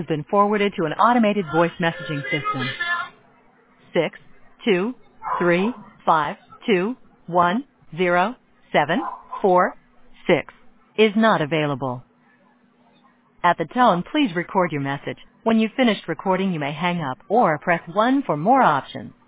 has been forwarded to an automated voice messaging system. 623521746 is not available. At the tone, please record your message. When you've finished recording, you may hang up or press 1 for more options.